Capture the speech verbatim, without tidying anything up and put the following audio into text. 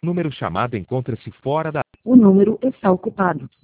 Número chamado encontra-se fora da... O número está ocupado.